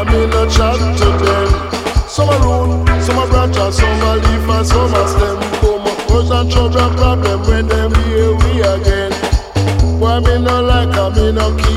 and me no chat to them. Some a rude, some a branch and some a leaf and some a stem. Come up cause and trouble problem when them hear we again. Why me no like and me no care.